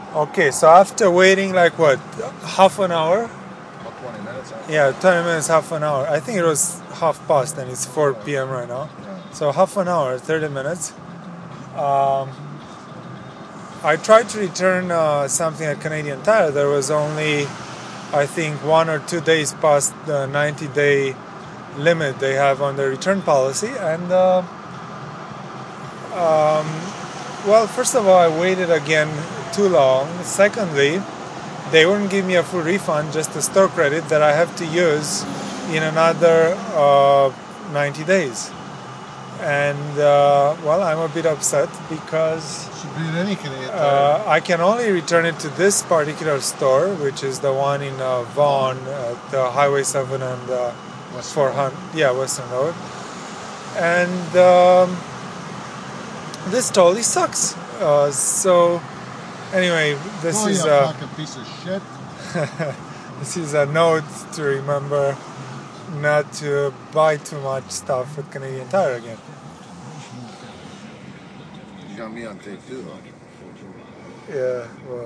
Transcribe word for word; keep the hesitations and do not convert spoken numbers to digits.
Okay, so after waiting like what, half an hour? About twenty minutes. Huh? Yeah, twenty minutes, half an hour. I think it was half past and it's four p m right now. Yeah. So half an hour, thirty minutes. Um, I tried to return uh, something at Canadian Tire. There was only, I think, one or two days past the ninety day limit they have on the return policy. And, uh, um, well, first of all, I waited again too long. Secondly, they wouldn't give me a full refund, just a store credit that I have to use in another uh, ninety days. And uh, well, I'm a bit upset because Should be in any Canadian uh, Tire. I can only return it to this particular store, which is the one in uh, Vaughan, at the Highway seven and uh, Western four hundred, yeah, Western Road. And um, this totally sucks. Uh, so anyway, this Oh, is you uh, fucking piece of shit. this is a note to remember not to buy too much stuff at Canadian Tire again. You got me on tape too, though. Yeah, well.